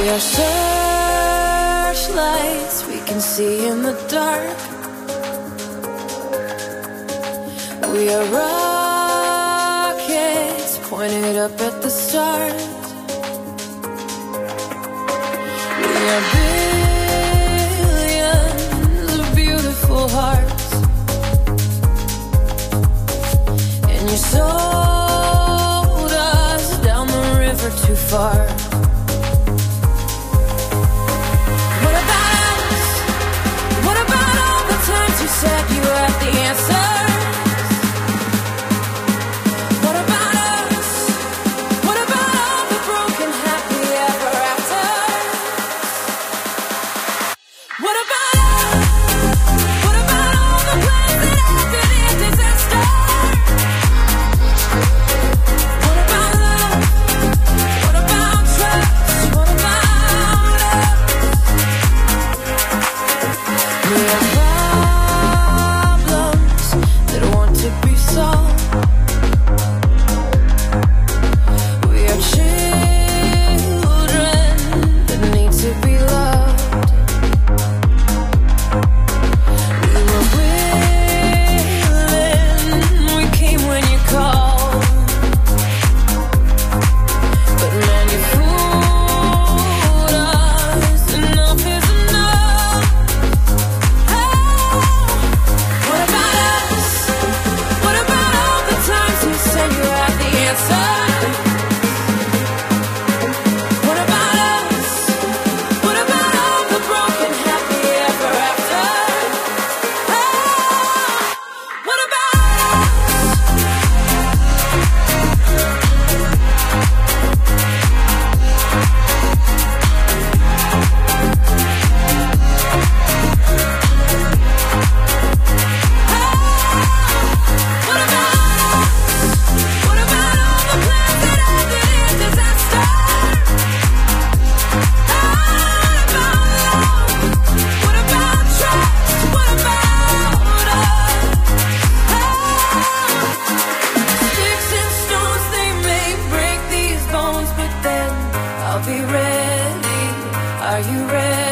We are searchlights we can see in the dark. We are rockets pointed up at the stars. We are billions of beautiful hearts, and you sold us down the river too far. What about us? What about all the times you said you had the answer? What about us? What about all the broken happy ever after? What about us? What about all the plans that ended in disaster? What about love? What about trust? What about us? We have problems that want to be solved. We are children that need to be loved. We were willing, we came when you called, but man, you fooled us. Enough is enough. What about us? What about all the times you said you had the answer? What about us? What about all the broken happy ever after? What about us? What about us? What about all the plans that ended in disaster? What about love? What about trust? What about us? Sticks and stones, they may break these bones, but then I'll be ready. Are you ready?